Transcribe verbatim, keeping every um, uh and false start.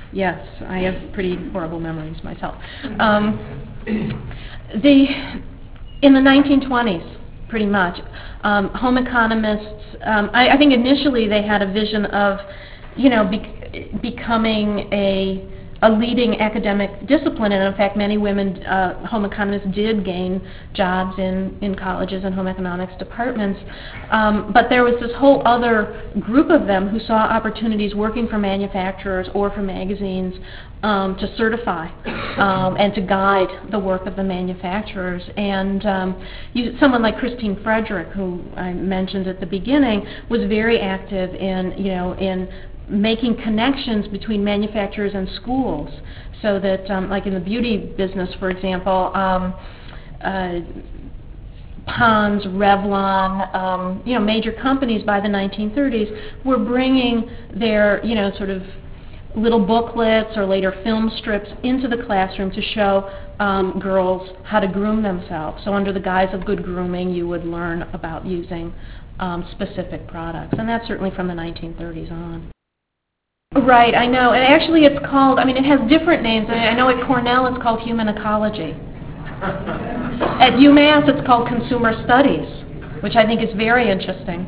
Yes, I have pretty horrible memories myself. Um, the, in the nineteen twenties, pretty much, um, home economists, um, I, I think initially they had a vision of, you know, bec becoming a, a leading academic discipline, and in fact many women, uh, home economists did gain jobs in, in colleges and home economics departments, um, but there was this whole other group of them who saw opportunities working for manufacturers or for magazines um, to certify um, and to guide the work of the manufacturers. And um, you, someone like Christine Frederick, who I mentioned at the beginning, was very active in, you know, in making connections between manufacturers and schools, so that, um, like in the beauty business, for example, um, uh, Pond's, Revlon, um, you know, major companies by the nineteen thirties were bringing their, you know, sort of little booklets or later film strips into the classroom to show um, girls how to groom themselves. So under the guise of good grooming, you would learn about using um, specific products, and that's certainly from the nineteen thirties on. Right, I know. And actually it's called, I mean, it has different names. I mean, I know at Cornell it's called human ecology. At UMass it's called consumer studies, which I think is very interesting.